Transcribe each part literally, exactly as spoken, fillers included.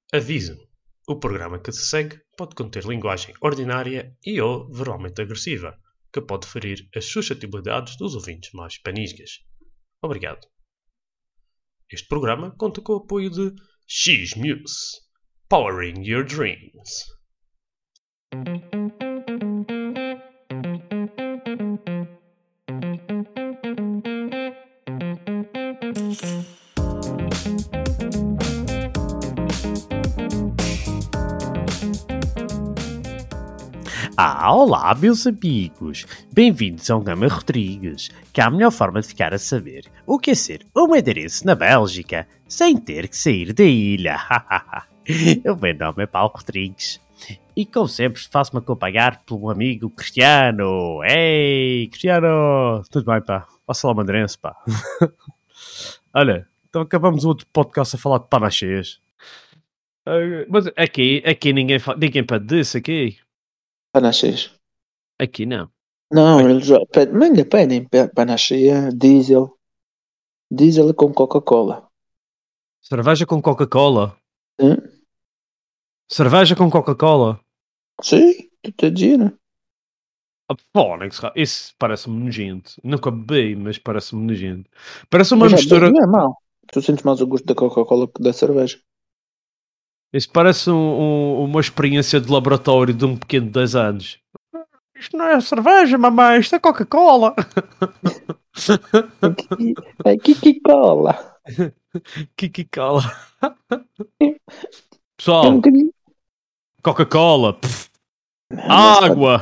Aviso: o programa que se segue pode conter linguagem ordinária e ou verbalmente agressiva, que pode ferir as suscetibilidades dos ouvintes mais panisgas. Obrigado. Este programa conta com o apoio de X-Muse, Powering Your Dreams. Ah, olá, meus amigos! Bem-vindos ao Gama Rodrigues, que é a melhor forma de ficar a saber o que é ser um madeirense na Bélgica sem ter que sair da ilha. O meu nome é Paulo Rodrigues e, como sempre, faço-me acompanhar pelo amigo Cristiano. Ei, Cristiano! Tudo bem, pá? Passa lá, madeirense, pá. Olha, então acabamos o outro podcast a falar de panachês. Uh, mas aqui, aqui ninguém, fa- ninguém pede disso, aqui. Panachês. Aqui não. Não, eles já pedem, ainda pedem pa- panache, diesel. Diesel com Coca-Cola. Cerveja com Coca-Cola. Hã? Cerveja com Coca-Cola. Sim, tu te dizendo. Ah, Fónix, ra- isso parece-me nojento. Nunca bebi, mas parece-me nojento. Parece uma Mas já mistura. não é mau. Tu sentes mais o gosto da Coca-Cola que da cerveja. Isso parece um- um- uma experiência de laboratório de um pequeno de dez anos. Isto não é cerveja, mamãe, isto é Coca-Cola. Aqui, aqui que cola. Kiki Cola. É um Pessoal, bocadinho. Coca-Cola. Pff, Mas pá, água.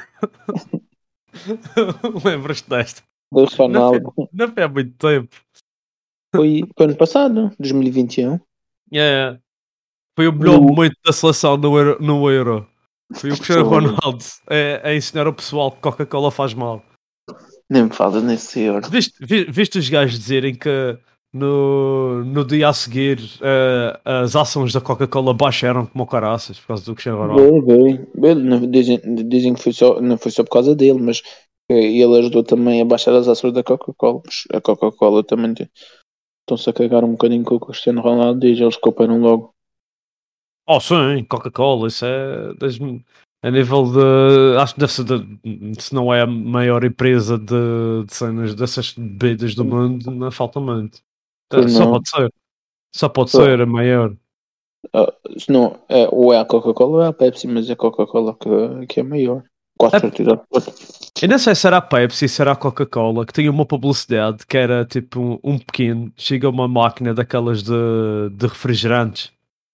Lembras-te desta? do Não foi, Ronaldo. não foi há muito tempo. Foi, foi ano passado, dois mil e vinte e um. É. Foi o melhor No, momento da seleção no Euro. No Euro. Foi o Cristiano foi, Ronaldo a, a ensinar o pessoal que Coca-Cola faz mal. nem me falas nesse euro. Viste, vi- viste os gajos dizerem que no, no dia a seguir eh, as ações da Coca-Cola baixaram como caraças por causa do Cristiano Ronaldo? Bem, bem. Bem, não- Dizem, dizem que foi só, não foi só por causa dele, mas eh, ele ajudou também a baixar as ações da Coca-Cola. Mas a Coca-Cola também tem- estão-se a cagar um bocadinho com o Cristiano Ronaldo e eles cooperam logo. Oh, sim, Coca-Cola, isso é das- a nível de. Acho que deve ser, de, se não é a maior empresa de, de cenas dessas bebidas do mundo, não falta muito. Eh, Pois Só não. pode ser. Só pode Ah, ser a maior. ah, se não é, ou é a Coca-Cola ou é a Pepsi, mas é a Coca-Cola que, que é maior. Quase certeza. Eu não sei se era a Pepsi, se era a Coca-Cola, que tinha uma publicidade que era tipo um, um pequeno, chega uma máquina daquelas de, de refrigerantes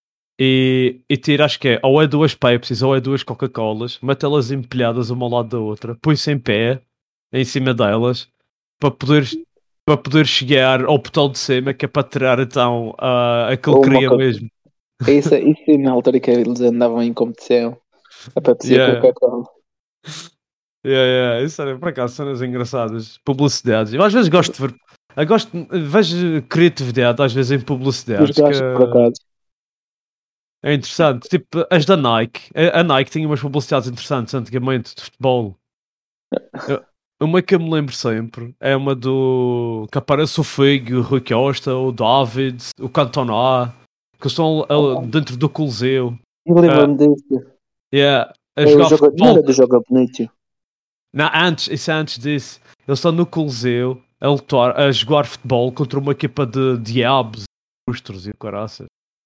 e, e tira, acho que é, ou é duas Pepsis ou é duas Coca-Colas, mete-elas empilhadas uma ao lado da outra, põe-se em pé, em cima delas, para poder, para poder chegar ao botão de cima, que é para tirar então ah, aquilo Ou que uma queria Coca. mesmo. Isso, isso na altura que eles andavam em competição. A Pepsi e a Yeah. Coca-Cola. Yeah, yeah. Isso era, por acaso, cenas engraçadas. Publicidades. Eu às vezes gosto de ver. Eu gosto, vejo criatividade às vezes em Os publicidades que gajos, por acaso. é interessante. Tipo, as da Nike. A a Nike tinha umas publicidades interessantes antigamente de futebol. Eu- Uma que eu me lembro sempre é uma do que aparece o Figo, o Rui Costa, o David, o Cantona, que estão ah, dentro do Coliseu. Eu Ah, lembro-me desse. yeah, a É, o jogar jogo, não futebol. era do Jogo Bonito. Não, antes, isso é antes disso. Eles estão no Coliseu a lutar, a jogar futebol contra uma equipa de diabos, monstros e caraças.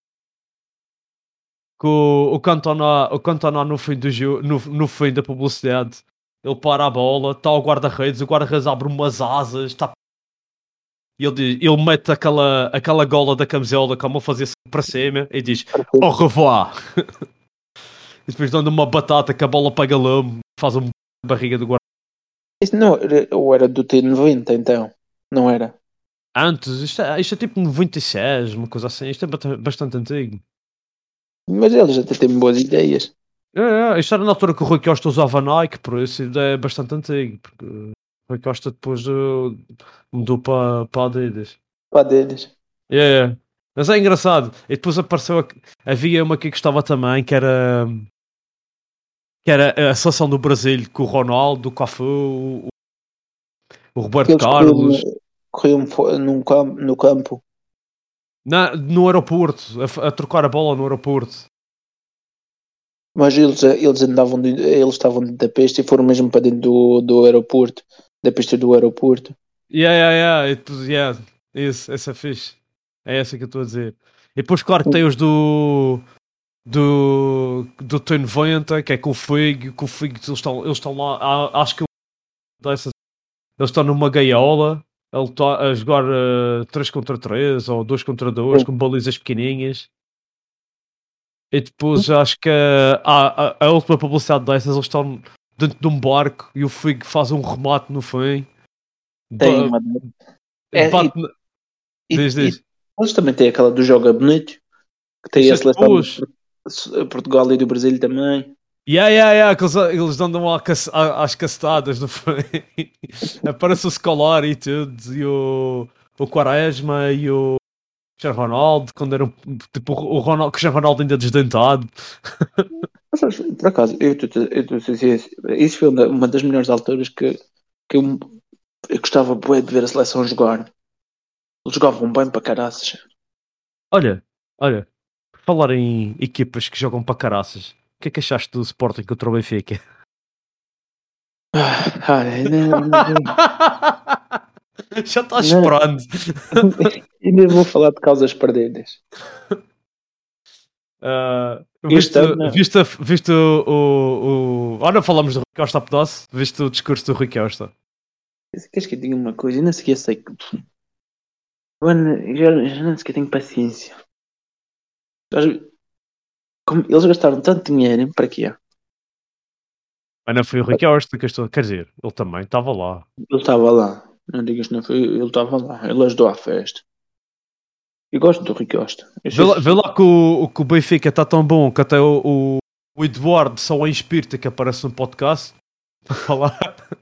Que o, o Cantona, o Cantona no fim do jogo, no, no fim da publicidade, ele para a bola, está o guarda-redes, o guarda-redes abre umas asas, está e ele, diz- ele mete aquela, aquela gola da camisola como a fazer para cima e diz au revoir. E depois dando uma batata que a bola pega lame, faz uma barriga do guarda. Isso não era, ou era do T noventa, então. Não era. Antes, isto é, isto é tipo noventa e seis, uma coisa assim, isto é bata- bastante antigo. Mas eles até têm boas ideias. É, é, isto era na altura que o Rui Costa usava Nike, por isso é bastante antigo, porque o Rui Costa depois eh, mudou para para Adidas. Para deles. É, é. Mas é engraçado. E depois apareceu, a- havia uma que gostava também, que era, que era a seleção do Brasil, com o Ronaldo, o Cafu, o, o Roberto Eles corriam, Carlos. corriam fo- num campo, no campo. Na, no aeroporto, a, a trocar a bola no aeroporto. Mas eles, eles andavam, de, eles estavam dentro da pista e foram mesmo para dentro do, do aeroporto, da pista do aeroporto. Yeah, yeah, yeah. E depois, yeah. Isso, essa é fixe. É essa que eu estou a dizer. E depois, claro, que tem os do. Do. Do T noventa, que é com o Figo. Com o Figo, eles estão, eles estão lá. há- Acho que dessas, eles estão numa gaiola. Ele está a jogar uh, três contra três ou dois contra dois Sim. com balizas pequenininhas. E depois acho que uh, a, a, a última publicidade dessas, eles estão dentro de um barco e o Figo faz um remate no fim. Tem Ba- uma. É, e, bate na- e, Diz, e diz. eles também têm aquela do Joga Bonito, que tem Isso a é seleção depois. de Portugal e do Brasil também. Yeah, yeah, yeah, que eles, eles andam lá cace- à- às cacetadas no fim. Aparece o Scolari e tudo, e o, o Quaresma e o Cristiano Ronaldo, quando era um, tipo o Ronaldo, Cristiano Ronaldo ainda desdentado. Mas, sabes, por acaso, eu estou eu estou a dizer, isso foi uma uma das melhores alturas que, que eu, eu gostava bué de ver a seleção jogar. Eles jogavam bem para caraças. Olha, olha, por falar em equipas que jogam para caraças, o que é que achaste do Sporting contra o Benfica? Ah, olha, não, não, Já estás não, esperando. ainda vou falar de causas perdidas. Uh, Este viste, ano, viste, viste o, o, o... Olha, falamos do Rui Costa a pedaço. Viste o discurso do Rui Costa? queres que eu diga uma coisa? Eu não sequer sei que. Mano, eu já, já não sequer tenho paciência. Eles como eles gastaram tanto dinheiro, para quê? Mas não foi o Rui Costa que eu estou... Quer dizer, ele também estava lá. Ele estava lá. Não digas que não foi. Ele estava lá. Ele ajudou à festa. Eu gosto do Rui Costa. Eu Vê sei lá, se- vê lá que, o, que o Benfica está tão bom que até o, o, o Eduardo só é espírita que aparece no podcast para falar.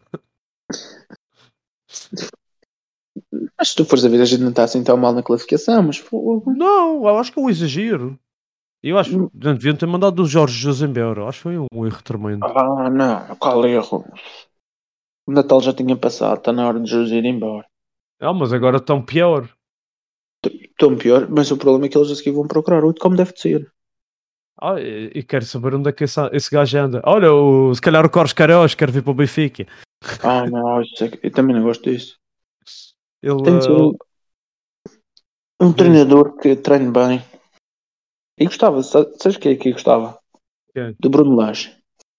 Mas se tu fores a ver, a gente não está assim tão mal na classificação, mas fogo. Não, eu acho que é um exagero. Eu acho que não deviam ter mandado o Jorge Jesus embora. Acho que foi um erro tremendo. Ah, não, qual erro? O Natal já tinha passado, está na hora de Jesus ir embora. Ah, mas agora tão pior. Tão pior, mas o problema é que eles a seguir vão procurar outro como deve de ser. Ah, e, e quero saber onde é que esse, esse gajo anda. Olha, o, se calhar o Carlos Queiroz quer vir para o Benfica. Ah, não, isso é que- eu também não gosto disso. Ele. Tem de ser um, uh, um diz- treinador que treine bem. E gostava, sa- sabes o que é que eu gostava? Quem? Do Bruno Lage.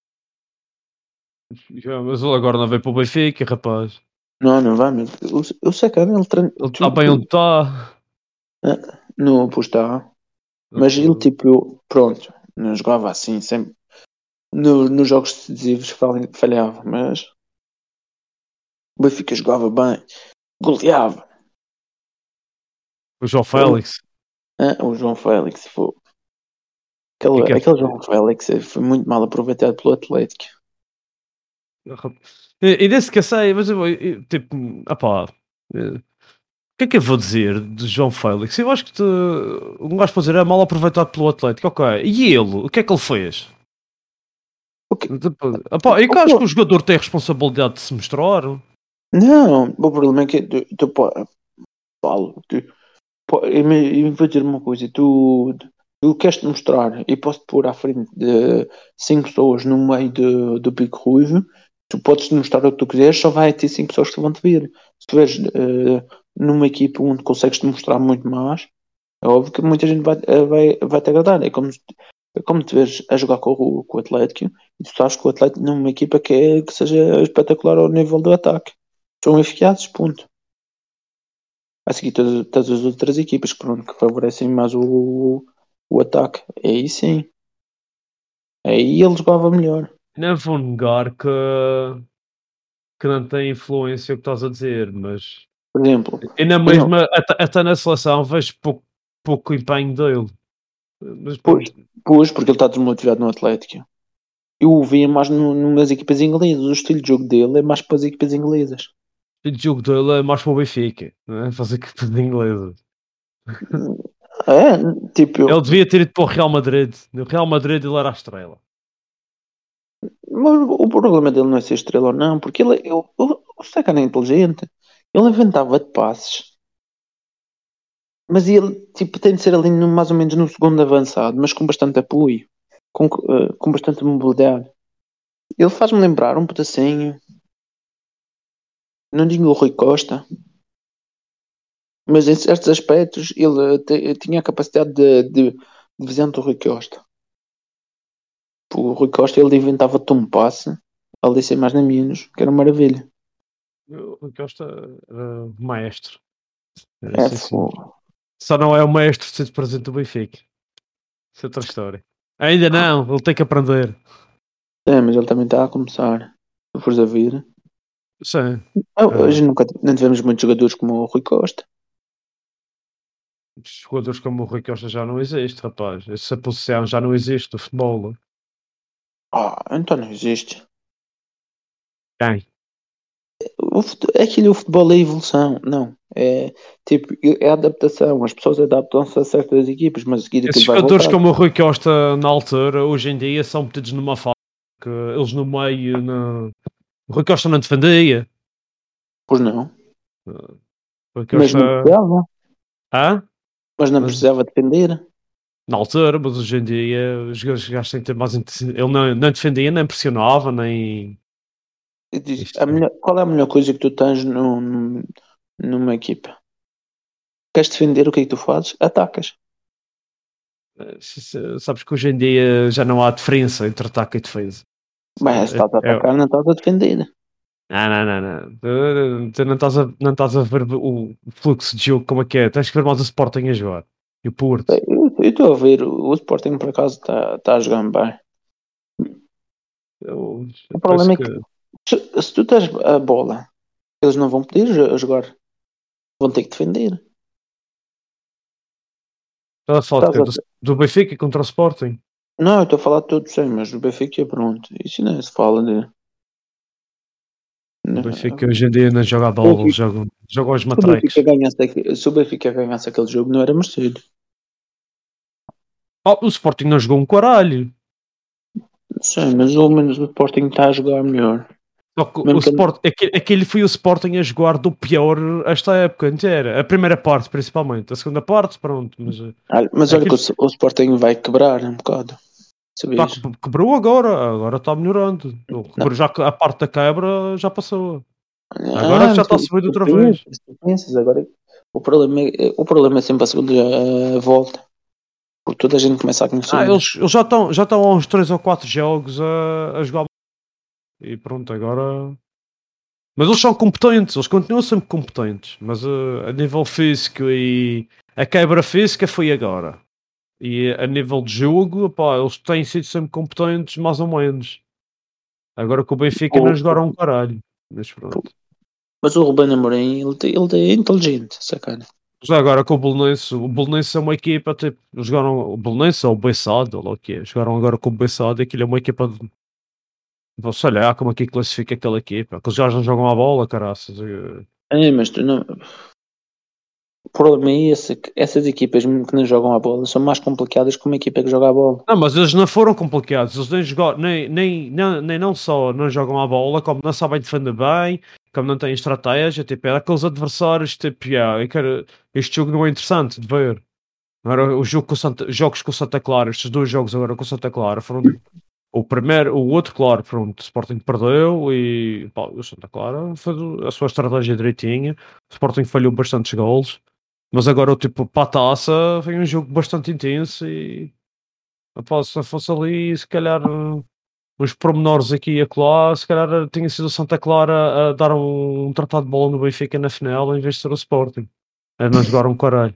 Já, mas ele agora não veio para o Benfica, rapaz. Não, não vai, mas eu, eu sei que ele treina. Ele está bem onde está. Não, pois está. Mas ele, tipo, eu- pronto, não jogava assim, sempre. No, nos jogos decisivos falha- falhava, mas o Benfica jogava bem, goleava. O João Félix. Ah, o João Félix, foi. Que Aquele, que é- aquele João Félix eh, foi muito mal aproveitado pelo Atlético. E, e desse que eu sei, mas eu, eu, tipo, opá, eh, o que é que eu vou dizer de João Félix? Eu acho que te, um gajo pode dizer é mal aproveitado pelo Atlético, ok. E ele? O que é que ele fez? O quê? Tipo, opá, eu que acho que o jogador tem a responsabilidade de se mostrar. Não, o problema é que tu, tu pô- Paulo, tu, pô, eu, me- eu vou dizer uma coisa, tu, tu queres te mostrar e posso-te pôr à frente de cinco pessoas no meio de, do Pico Ruivo, tu podes te mostrar o que tu quiseres, só vai ter cinco pessoas que vão te ver. Se tu vês numa equipa onde consegues te mostrar muito mais, é óbvio que muita gente vai, eh, vai, vai te agradar. É como, é como te vês a jogar com o, com o Atlético e tu sabes que o Atlético não é uma equipa que, é, que seja espetacular ao nível do ataque. São eficazes, ponto. A seguir todas, todas as outras equipas que, pronto, que favorecem mais o, o ataque. Aí sim. Aí ele jogava melhor. Não vou negar que, que não tem influência o que estás a dizer, mas Por exemplo, e na eu não, mesma, até, até na seleção vejo pouco, pouco empenho dele. Mas pois, pronto, pois, porque ele está desmotivado no Atlético. Eu o via mais no, nas equipas inglesas. O estilo de jogo dele é mais para as equipas inglesas. o jogo dele é mais para o Benfica, não é? Fazer que de inglesa. É, tipo, eu, Ele devia ter ido para o Real Madrid. No Real Madrid ele era a estrela. mas o problema dele não é ser estrela ou não, porque ele, eu, o Sacana é inteligente. Ele inventava de passes. Mas ele tipo, tem de ser ali no, mais ou menos no segundo avançado, mas com bastante apoio, com, uh, com bastante mobilidade. Ele faz-me lembrar um pedacinho, não digo o Rui Costa, mas em certos aspectos ele te, tinha a capacidade de, de, de visão do Rui Costa. O Rui Costa ele inventava-te um passe, ali sem mais nem menos, que era uma maravilha. O Rui Costa era maestro. É, Era, sim, sim. Só não é o maestro de ser presidente do Benfica. Isso é outra história. Ainda não, ele tem que aprender. É, mas ele também está a começar. Se fores a vir. Sim. Ah, hoje nunca não tivemos muitos jogadores como o Rui Costa. Jogadores como o Rui Costa já não existe, rapaz. Essa posição já não existe no futebol. Ah, então não existe. Quem? O fute- Aquilo o futebol é evolução, não. É tipo, é adaptação. As pessoas adaptam-se a certas equipas, mas a seguir Esses aquilo vai jogadores voltar. como o Rui Costa na altura, hoje em dia, são metidos numa fase que eles no meio. No... O Rui Costa não defendia. Pois não. O Rui Mas não Costa. precisava. Hã? Mas não Mas precisava defender. na altura, mas hoje em dia, os jogadores gastam ter mais. intensi- Ele não, não defendia, nem pressionava, nem. E diz, a Isto é. melhor, qual é a melhor coisa que tu tens num- num- numa equipa? Queres defender, o que é que tu fazes? Atacas. Eh, se- se- Sabes que hoje em dia já não há diferença entre ataque e defesa. Mas se estás a É, é, atacar, não estás a defender. Não, não, não, não. Tu, tu não estás a, não estás a ver o fluxo de jogo como é que é. Tens que ver mais o Sporting a jogar. E o Porto. Eu eu estou a ver, o o Sporting por acaso está tá a jogar bem. Eu, O eu penso problema é que. que se, se tu tens a bola, eles não vão poder jo- jogar. Vão ter que defender. Estás a falar de Estás quê? a... Do, do Benfica contra o Sporting. Não, eu estou a falar de todos sem, mas o Benfica é pronto. Isso não se fala de. O Não. Benfica hoje em dia não joga a O bola, eles Benfica- jogam, jogam os Se o Benfica matrecos. ganhasse, aquele- se o Benfica ganhasse aquele jogo, não era merecido. Oh, o Sporting não jogou um caralho. Sim, mas ao menos o Sporting está a jogar melhor. Só que o Mesmo que... Sport, aquele, aquele foi o Sporting a jogar do pior esta época inteira. A primeira parte, principalmente. A segunda parte, pronto. Mas eh, Ah, mas olha que aquele o, o Sporting vai quebrar um bocado. tá, Sabias? quebrou agora. Agora está melhorando. Ele Não. quebrou, já, a parte da quebra já passou. Agora Ah, já está a tu, subir tu outra vez. pensas, tu pensas agora. O problema é, o problema é sempre a segunda eh, volta. Porque toda a gente começa a conhecer. Ah, eles, eles já estão já estão há uns três ou quatro jogos a, a jogar. E pronto, agora. Mas eles são competentes, eles continuam sempre competentes. Mas uh, a nível físico e a quebra física foi agora. E a nível de jogo, pá, eles têm sido sempre competentes, mais ou menos. Agora que o Benfica não O- jogaram um caralho. Mas pronto. Mas o Ruben Amorim, ele, te- ele é inteligente, sacana. Já agora com o Belenense, o Belenense é uma equipa, tipo, eles jogaram o Belenense ou o Bessade, ou lá o que é, jogaram agora com o Bessade, aquilo é uma equipa de, sei lá, como é que classifica aquela equipa, que eles já não jogam a bola, caraças. eh. É, mas tu não. O problema é esse, que essas equipas mesmo que não jogam a bola são mais complicadas que uma equipa que joga a bola. Não, mas eles não foram complicados, eles nem, jogaram, nem, nem, nem, nem não só não jogam a bola, como não sabem defender bem, como não têm estratégia, tipo, é aqueles adversários, tipo, yeah, eu quero, este jogo não é interessante de ver. Agora, o jogo com o Santa, jogos com o Santa Clara, estes dois jogos agora com o Santa Clara foram o primeiro, o outro, claro, pronto, o Sporting perdeu e pá, o Santa Clara fez a sua estratégia direitinha. O Sporting falhou bastantes golos, mas agora, tipo, para a taça, foi um jogo bastante intenso e pá, se fosse ali, se calhar, uh, uns pormenores aqui e acolá, se calhar uh, tinha sido o Santa Clara a dar um, um tratado de bola no Benfica na final em vez de ser o Sporting. A não jogar um caralho.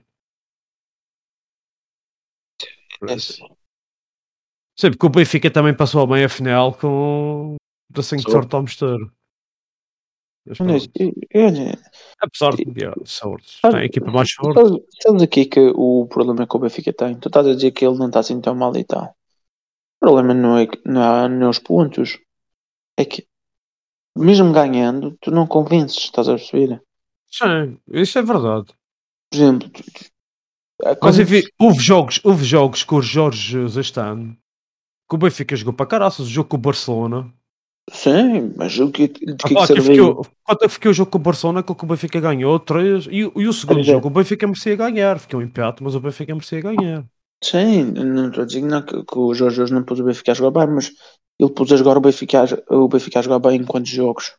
Por É isso. assim. Sei, porque o Benfica também passou a meia final com assim que sorte ao mistério. Mas Olha, pronto. eu- olha, Apesar de yeah, sorte. Tem sabe- a equipa mais forte. sabes sabes aqui que o problema que o Benfica tem? Tu estás a dizer que ele não está assim tão mal e tal. O problema não é, que- não é, não é os pontos. É que, mesmo ganhando, tu não convences, estás a perceber? Sim, isso é verdade. Por exemplo, tu- tu- é Mas como enfim, se- houve jogos, houve jogos com o Jorge Jesus este ano que o Benfica jogou para caraças. O jogo com o Barcelona. Sim, mas o que, de que, Ah, que que serve fiquei, quanto é que fiquei o jogo com o Barcelona, que o Benfica ganhou três e, o- e o segundo três a zero? jogo o Benfica merecia ganhar, fiquei um empate, mas o Benfica merecia ganhar. Sim, não estou a dizer não, que, que o Jorge Jesus não pôs o Benfica a jogar bem, mas ele pôs a jogar o Benfica, a- o Benfica a jogar bem em quantos jogos?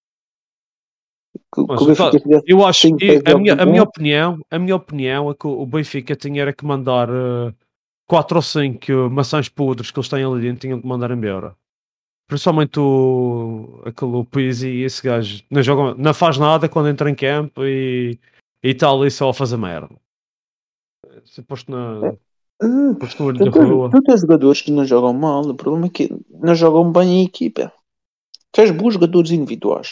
Que, que Mas o eu, tá- Benfica fizesse eu acho, cinco e seis a jogos minha, a minha bons. opinião, a minha opinião é que o o Benfica tinha era que mandar eh, quatro ou cinco maçãs podres que eles têm ali dentro, tinham que mandar embora. Principalmente o, aquele o Pizzi e esse gajo não, joga, não faz nada quando entra em campo e e está ali só a fazer merda. Se posto, na, Hum, posto no olho Tu da tens, rua. tu tens jogadores que não jogam mal, o problema é que não jogam bem em equipa. Tens bons jogadores individuais.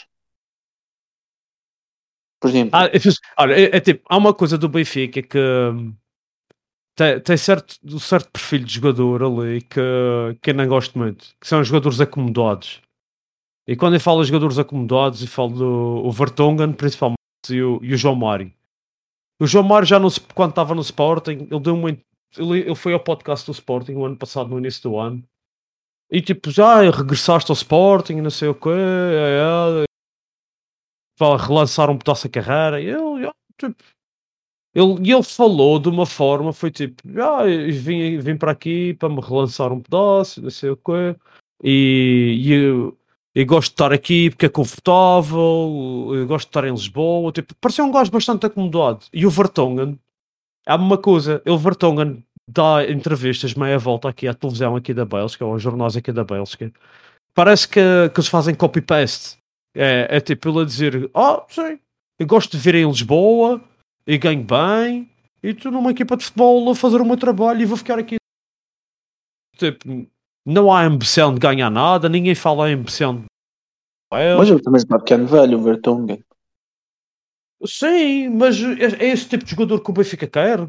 Por exemplo, Ah, é, fixe. Olha, é, é tipo, há uma coisa do Benfica que hum, tem, tem certo, um certo perfil de jogador ali que, que eu não gosto muito, que são os jogadores acomodados. E quando eu falo de jogadores acomodados, eu falo do o Vertonghen, principalmente, e o, e o João Mário. O João Mário já no, quando estava no Sporting, ele deu muito. Ele, ele foi ao podcast do Sporting o ano passado, no início do ano, e tipo, já regressaste ao Sporting, não sei o quê, é, é, para relançar um pedaço a carreira. E eu, eu, tipo, Ele, e ele falou de uma forma, foi tipo, ah, eu vim, vim para aqui para me relançar um pedaço, não sei o quê, e, e eu, eu gosto de estar aqui porque é confortável, eu gosto de estar em Lisboa, tipo, parecia um gajo bastante acomodado. E o Vertonghen, há uma coisa, ele Vertonghen dá entrevistas meia volta aqui à televisão aqui da Bélgica, ou aos jornais aqui da Bélgica, parece que, que eles fazem copy-paste. É, é tipo ele a dizer: Ah, sim, eu gosto de vir em Lisboa e ganho bem, e estou numa equipa de futebol a fazer o meu trabalho e vou ficar aqui. Tipo, não há ambição de ganhar nada, ninguém fala em ambição de mas Bélgica. ele também está pequeno velho, o Vertonghen. Sim, mas é, é esse tipo de jogador que o Benfica quer.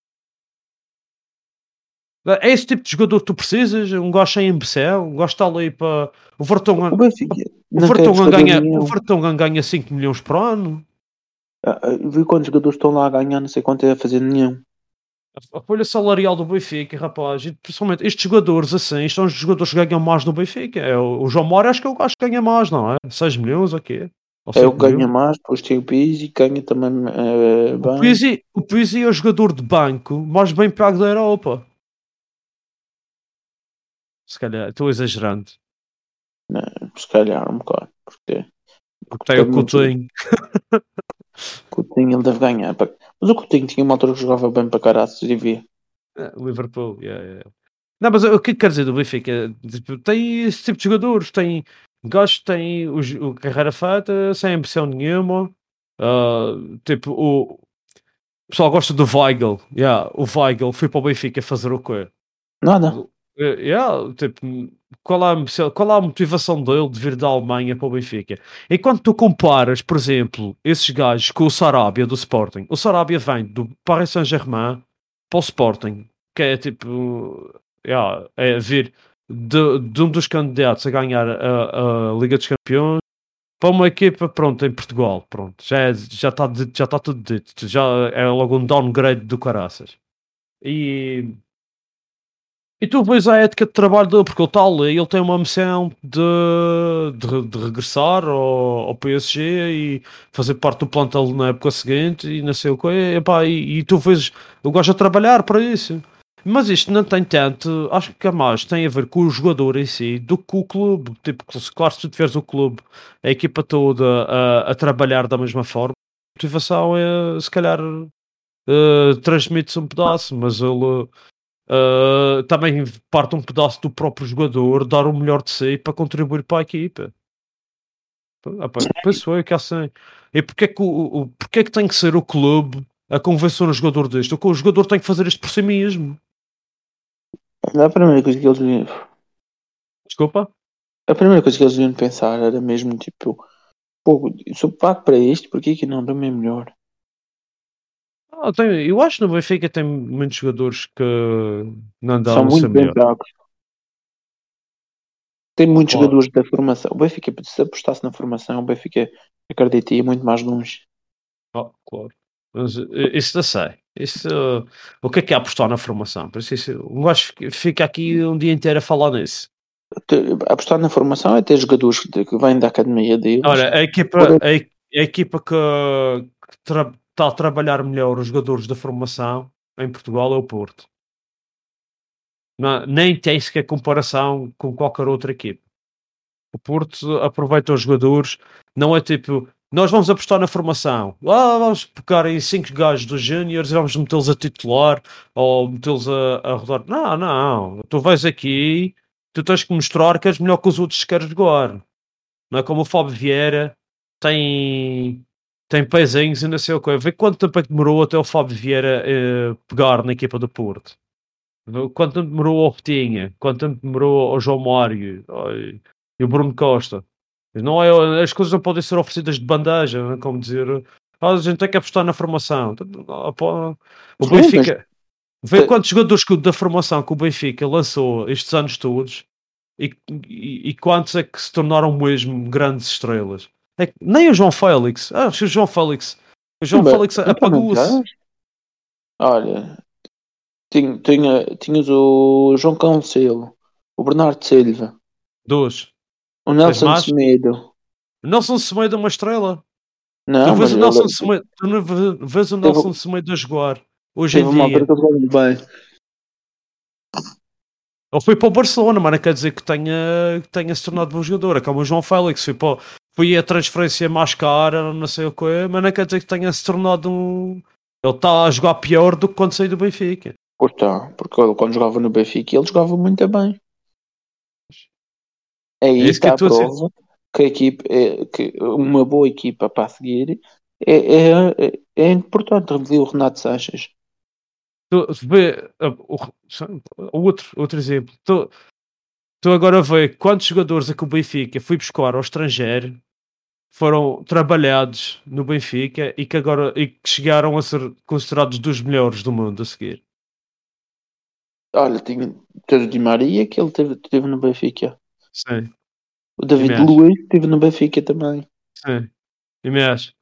É esse tipo de jogador que tu precisas, um gajo sem ambição, um gajo que está ali para. O O Vertonghen, Benfica o não quer Vertonghen jogador ganha, o nenhum. Vertonghen ganha cinco milhões por ano. Ah, ah, Vi quantos jogadores estão lá a ganhar, não sei quanto é a fazer nenhum. A folha salarial do Benfica, rapaz, e principalmente estes jogadores assim, são os jogadores que ganham mais no Benfica. É, o, o João Mário acho que eu acho que ganha mais, não é? seis milhões ou quê? Ou É o cinco que ganha milhões? mais, depois tem o Pizzi, que ganha também eh, O bem. Pizzi, o Pizzi é o jogador de banco mais bem pago da Europa. Se calhar, estou exagerando. Né, se calhar um bocado, porque, Porque porque tem o tem muito. Coutinho. Coutinho ele deve ganhar. pá. Mas o Coutinho tinha uma altura que jogava bem para caraças e via. É, Liverpool, yeah, yeah. Não, mas o que quer dizer do Benfica? Tipo, tem esse tipo de jogadores, tem gajos que têm o, jo- o carreira feita, sem ambição nenhuma. Ah, tipo, o, O pessoal gosta do Weigl. Yeah, o Weigl foi para o Benfica fazer o quê? Nada. Eh, Yeah, tipo, qual é, a, qual é a motivação dele de vir da Alemanha para o Benfica? Enquanto tu comparas, por exemplo, esses gajos com o Sarabia do Sporting, o Sarabia vem do Paris Saint-Germain para o Sporting, que é tipo, yeah, é vir de, de um dos candidatos a ganhar a, a Liga dos Campeões para uma equipa, pronto, em Portugal, pronto, já é, já está já está tudo dito, já é logo um downgrade do caraças. E, e tu vês a ética de trabalho dele, porque ele está ali, ele tem uma missão de, de, de regressar ao, ao P S G e fazer parte do plantel na época seguinte e não sei o que, epá, e, e tu vês o gajo a trabalhar para isso. Mas isto não tem tanto, acho que é mais tem a ver com o jogador em si do que com o clube. Tipo, claro, se tu tiveres o clube, a equipa toda a, a trabalhar da mesma forma, a motivação é se calhar eh, transmite-se um pedaço, mas ele eh, também parte um pedaço do próprio jogador, dar o melhor de si para contribuir para a equipa. Ah, pá, penso eu que é assim. E porque é que, o, o, porque é que tem que ser o clube a convencer um jogador disto? O jogador tem que fazer isto por si mesmo. A primeira coisa que eles deviam, Desculpa? a primeira coisa que eles deviam pensar era mesmo tipo, pô, se eu pago para isto, porquê que não? Para-me é melhor. Ah, tem- eu acho que no Benfica tem muitos jogadores que não São dão o seu muito bem melhor. pagos. Tem muitos Claro, jogadores da formação. O Benfica, se apostasse na formação, o Benfica acredita ia muito mais longe. ah, claro. Mas eh, isso eu sei. Isso, eh, o que é que é apostar na formação? Por isso, isso, um gajo fica fica aqui um dia inteiro a falar nisso. Apostar na formação é ter jogadores que vêm da academia deles. Olha, a equipa, a, a equipa que, que tra, está a trabalhar melhor os jogadores da formação em Portugal é o Porto. Não, nem tem sequer comparação com qualquer outra equipa. O Porto aproveita os jogadores, não é tipo, nós vamos apostar na formação, ah, vamos pegar em cinco gajos dos júniores e vamos metê-los a titular ou metê-los a, a rodar. Não, não, tu vais aqui, tu tens que mostrar que és melhor que os outros que queres jogar. Não é como o Fábio Vieira tem, tem pezinhos e não sei o que. Vê quanto tempo é que demorou até o Fábio Vieira eh, pegar na equipa do Porto. Quanto tempo demorou ao Petinha, quanto tempo demorou ao João Mário e o Bruno Costa. Não é, as coisas não podem ser oferecidas de bandeja, não é? Como dizer, ah, a gente tem que apostar na formação. O Benfica, vê quantos jogadores da formação que o Benfica lançou estes anos todos e, e, e quantos é que se tornaram mesmo grandes estrelas. É que, nem o João Félix, ah, o João Félix, o João Mas, Félix apagou-se. Olha, tinha, tinha, tinhas o João Cancelo, o Bernardo Silva, dois. o Nelson Semedo. O Nelson Semedo é uma estrela. Não, tu vês mas o Nelson ele... Semedo, tu não vês o Nelson teve... Semedo a jogar hoje teve em dia. Uma bem. Ele foi para o Barcelona, mas não quer dizer que tenha, que tenha se tornado bom jogador. É como o João Félix, foi, para, foi a transferência mais cara, não sei o que, mas não quer dizer que tenha se tornado um. Ele está a jogar pior do que quando saiu do Benfica. Pois está, porque ele, quando jogava no Benfica ele jogava muito bem. Aí é está a prova que a equipe é, que uma boa equipa para seguir é, é, é importante. Revelei o Renato Sanches. Tu vê o, o outro, outro exemplo. Tu, tu agora vê quantos jogadores é que o Benfica foi buscar ao estrangeiro, foram trabalhados no Benfica e que agora e que chegaram a ser considerados dos melhores do mundo a seguir. Olha, tinha o Di Maria que ele teve, teve no Benfica. Sim. O David Luiz teve no Benfica também. Sim. E me acho.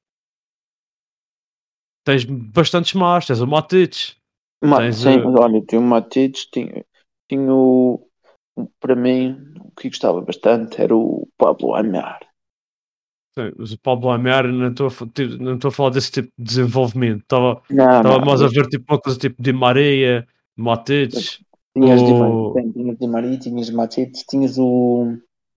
Tens bastantes más, tens o Matic. Ma tens sim, o... olha, tinha o Matic, tinha, tinha o, para mim, o que gostava bastante era o Pablo Aimar. Sim, mas o Pablo Aimar, não estou não estou a falar desse tipo de desenvolvimento. Estava, estava mais a ver tipo uma coisa tipo de Maria, Matic. Tinhas o... Di Maria, tinhas Di Maria, tinhas Matic, tinhas o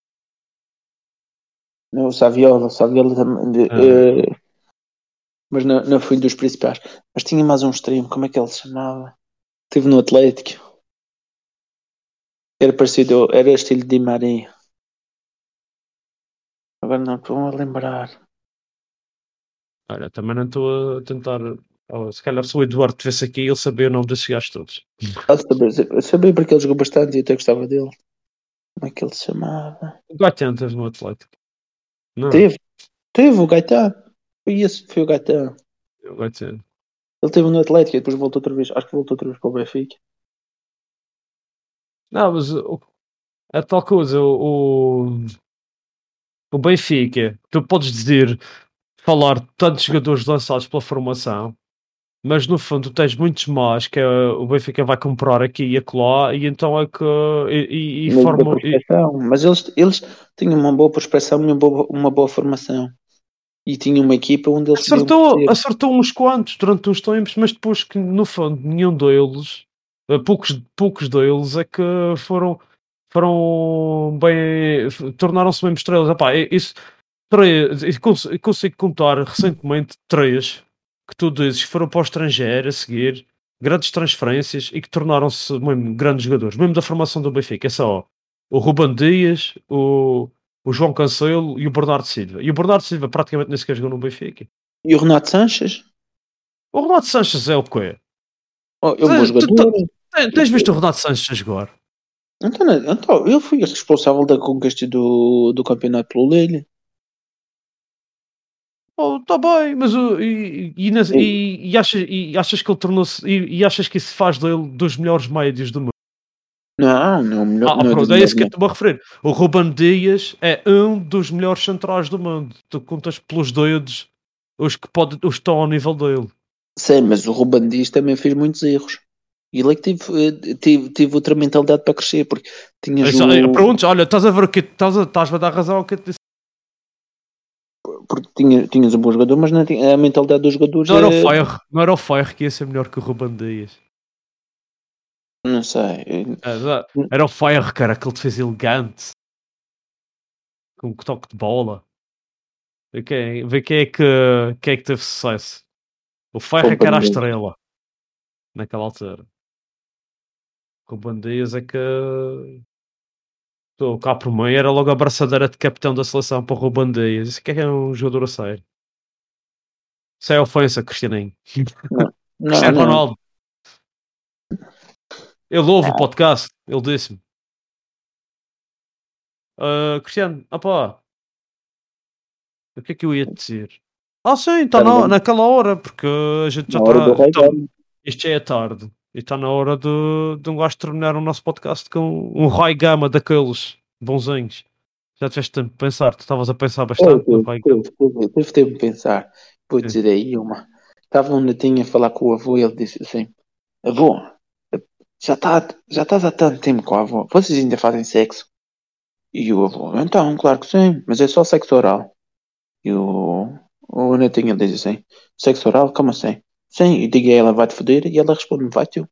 o Saviola, o Saviola também, ah. uh, mas não, não fui dos principais. Mas tinha mais um extremo, como é que ele se chamava? Estive no Atlético. Era parecido, era estilo Di Maria. Agora não estou a lembrar. Olha, também não estou a tentar. Oh, se calhar se o Eduardo estivesse aqui, ele sabia o nome desses gajos todos. Eu sabia porque ele jogou bastante e eu até gostava dele. Como é que ele se chamava? O Gaetano teve no Atlético. Não. Teve, teve o Gaetano. Foi esse, foi o Gaetano. O Gaetano. Ele teve no Atlético e depois voltou outra vez. Acho que voltou outra vez para o Benfica. Não, mas o, a tal coisa, o, o Benfica, tu podes dizer, falar de tantos jogadores lançados pela formação, mas no fundo tens muitos mais que é, o Benfica vai comprar aqui e acolá, e então é que. E, e, e forma, e... Mas eles, eles tinham uma boa prospecção e uma boa, uma boa formação. E tinham uma equipa onde eles acertou, acertou uns quantos durante uns tempos, mas depois que no fundo nenhum deles, poucos, poucos deles é que foram, foram bem, tornaram-se mesmo estrelas. Epá, isso, três, consigo, consigo contar recentemente três que tu dizes que foram para o estrangeiro a seguir, grandes transferências e que tornaram-se mesmo grandes jogadores, mesmo da formação do Benfica. É só o Ruben Dias, o o João Cancelo e o Bernardo Silva. E o Bernardo Silva praticamente nem sequer jogou no Benfica. E o Renato Sanches? O Renato Sanches é o quê? Oh, é um bom jogador. Tens visto o Renato Sanches a jogar? Então, então, eu fui responsável da conquista do, do campeonato pelo Lille. Oh, tá bem, mas uh, e, e, e, e, achas, e achas que ele tornou-se e, e achas que isso faz dele dos melhores médios do mundo? Não, não, melhor, ah, não pronto, é isso que eu estou a referir. O Ruben Dias é um dos melhores centrais do mundo. Tu contas pelos dedos os que, pode, os que estão ao nível dele. Sim, mas o Ruben Dias também fez muitos erros. E ele é que tive, tive, tive outra mentalidade para crescer, porque tinhas o... Pronto, olha, estás a ver o que estás a, estás a dar razão ao que eu te disse. Porque tinha, tinhas um bom jogador, mas não tinha, a mentalidade dos jogadores não, era é... o Fire, não era o Fire que ia ser melhor que o Ruben Dias. Não sei. Era, era o Fire, cara, aquele defesa elegante. Com um toque de bola. Vê quem, vê quem, é, que, quem é que teve sucesso. O Fire é que era a estrela. Naquela altura. O Ruben Dias é que... O cá por meio era logo a abraçadeira de capitão da seleção para o Ruben Dias. Isso que é um jogador a sério. Isso é ofensa, Cristianinho. Não, não, Cristiano não. Ronaldo. Ele ouve o podcast. Ele disse-me. Uh, Cristiano, opá. O que é que eu ia te dizer? Ah, sim, está na, naquela hora, porque a gente já está. Tá, isto já é tarde. E está na hora de, de um gajo terminar o nosso podcast com um raio gama daqueles bonzinhos. Já tiveste tempo de pensar? Tu estavas a pensar bastante no raio gama. Teve tempo de pensar. Vou dizer aí uma. Estava um netinho a falar com o avô e ele disse assim: avô, já, tá, já estás há tanto tempo com a avó, vocês ainda fazem sexo? E o avô: então, claro que sim, mas é só sexo oral. E o, o netinho diz assim: sexo oral? Como assim? Sim, e diga a ela: vai-te foder? E ela responde: vai teu.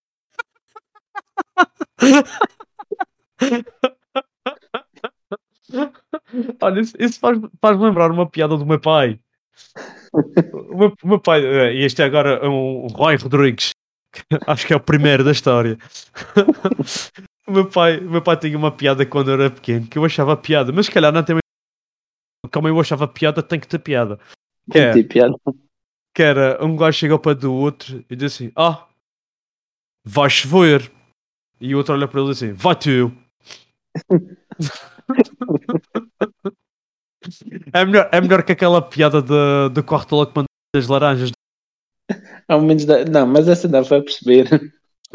Olha, isso, isso faz, faz lembrar uma piada do meu pai. O meu, o meu pai, e este é agora um, um Roy Rodrigues, acho que é o primeiro da história. O meu pai, o meu pai tinha uma piada quando eu era pequeno que eu achava piada, mas se calhar não tem. Como eu achava piada, tem que ter piada. Que, é, tem que ter piada. Que era um gajo chega ao pé do outro e diz assim: ah, vai chover. E o outro olha para ele e diz assim: vai tu. É melhor, é melhor que aquela piada de, de corta logo das laranjas. Ao menos dá, não, mas essa dá para perceber.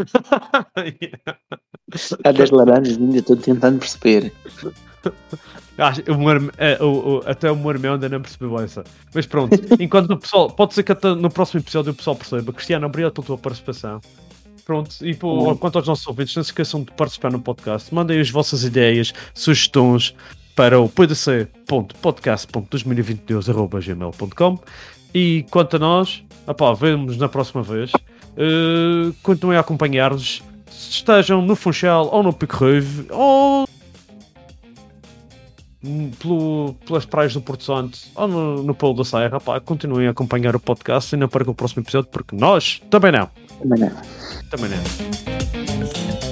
Há das laranjas, ainda estou tentando perceber. Ah, o meu, é, o, o, até o meu irmão ainda não percebeu essa. Mas pronto, enquanto o pessoal, pode ser que até no próximo episódio o pessoal perceba. Cristiano, obrigado pela tua participação. Pronto, e por, uhum. Quanto aos nossos ouvintes, não se esqueçam de participar no podcast. Mandem as vossas ideias, sugestões para o p d c ponto podcast ponto dois mil e vinte e dois arroba gmail ponto com. E quanto a nós, opá, vemos na próxima vez. Uh, continuem a acompanhar-nos, estejam no Funchal ou no Pico Rave ou pelo, pelas praias do Porto Santo ou no, no Polo da Serra. Opá, continuem a acompanhar o podcast e não percam o próximo episódio, porque nós também não. Também não. Também não.